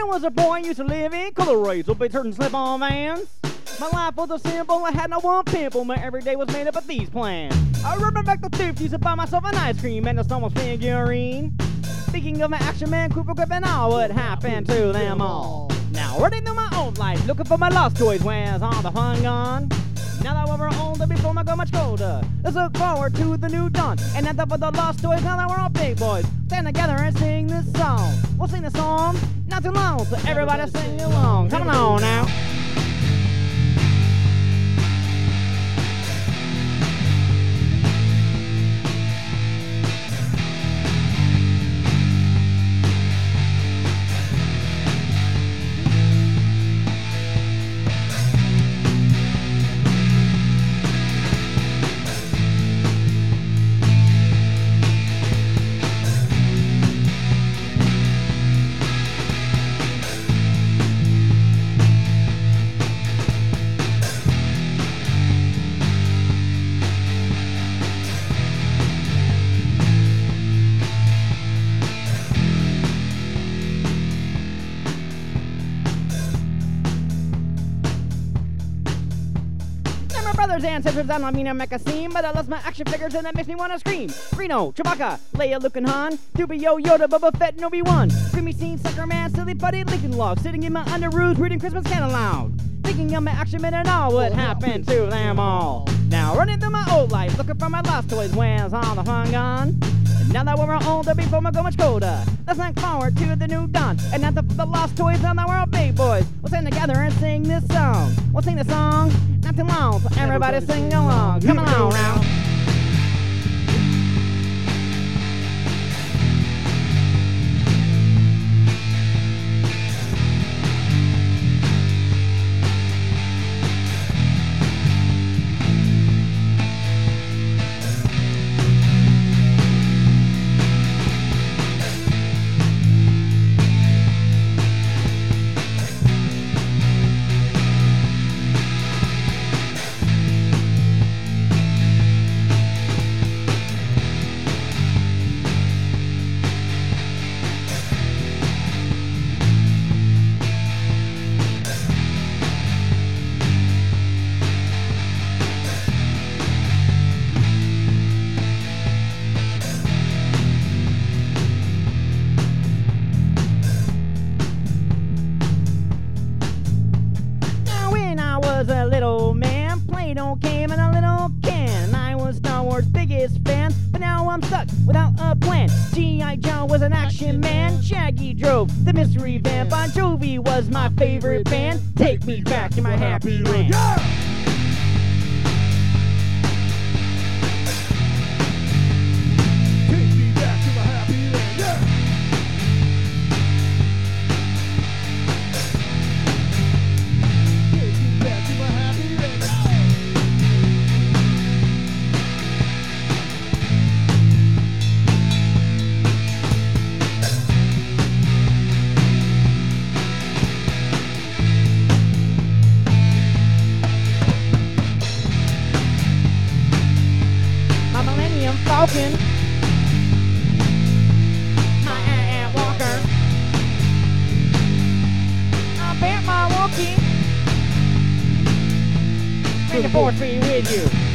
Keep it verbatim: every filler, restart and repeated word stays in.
was a boy, I used to live in color rays, obey certain slip-on vans. My life was a simple, I had no one pimple. My everyday was made up of these plans. I remember back the fifties, used to buy myself an ice cream and a Star Wars figurine. Speaking of my action man, Cooper Grip and all, what happened to them all? Now running through my own life, looking for my lost toys, where's all the fun gone? Now that we're older, before I go much colder, let's look forward to the new dawn. And end up with the lost toys, now that we're all big boys. Stand together and sing this song. We'll sing the song, not too long, so everybody sing along. Come on now. Brothers and sisters, I don't mean to make a scene, but I lost my action figures and that makes me want to scream. Reno, Chewbacca, Leia, Luke and Han, two B O, Yoda, Boba Fett, and Obi-Wan. Creamy scene, Sucker Man, Silly Buddy, Lincoln Log, sitting in my underoos, reading Christmas catalog. Thinking of my action men and all, what happened to them all? Now running through my old life, looking for my lost toys, where's all the fun gone? And now that we're older, before we go much colder, let's look forward to the new dawn. And now that the lost toys, now that we're all big boys, we'll stand together and sing this song. We'll sing the song, not too long, so everybody sing along. Come along now. A little man, Play-Doh came in a little can. I was Star Wars' biggest fan, but now I'm stuck without a plan. G I. Joe was an action man, Shaggy drove the mystery van. Bon Jovi was my favorite band. Take me back to my happy land. Yeah! Falcon, my Ant Walker, I bet my Wookiee, may the force be with you.